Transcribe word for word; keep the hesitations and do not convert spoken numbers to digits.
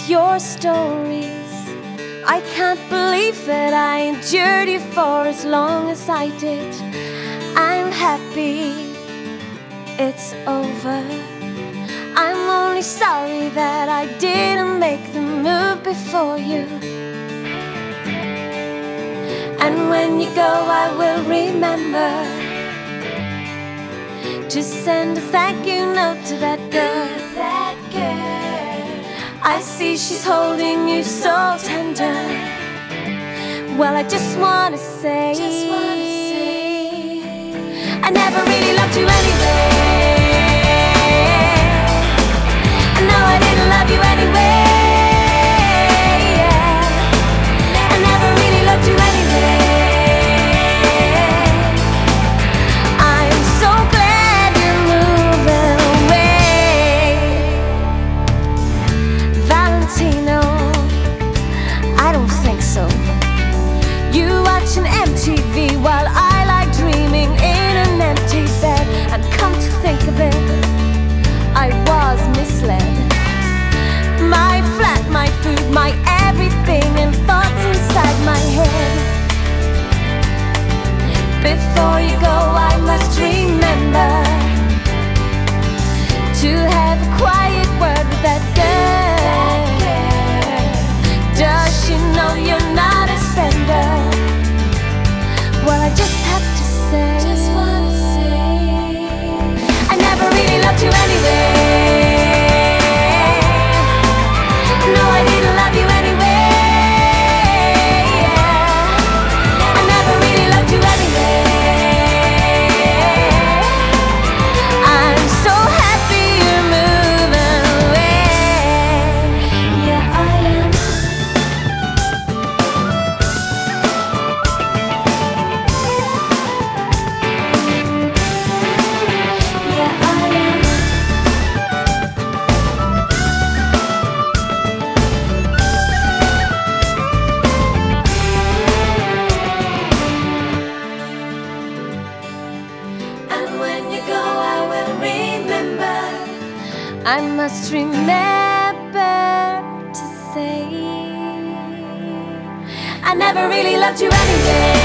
your stories. I can't believe that I endured you for as long as I did. I'm happy it's over. I'm only sorry that I didn't make the move before you. And when you go, I will remember to send a thank you note to that girl. That girl. I see she's holding you so tender. Well, I just wanna say, just wanna say I never really loved you anyway. I know I didn't love you anyway. I never really loved you anyway. I'm so glad you're moving away. Valentino, I don't think so. You watching M T V while I lie dreaming in an empty bed. And come to think of it, I was misled. My flat, my food, my everything, and thoughts inside my head. Before you go, I must remember to have a quiet word with that girl. Does she know you're not a spender? Well, I just have to say, just wanna say I never really loved you anyway. No, I didn't love you anyway. I never really loved you anyway. I'm so happy you're moving away. Yeah, I am. Yeah, I am. And when you go, I will remember. I must remember to say I never really loved you anyway.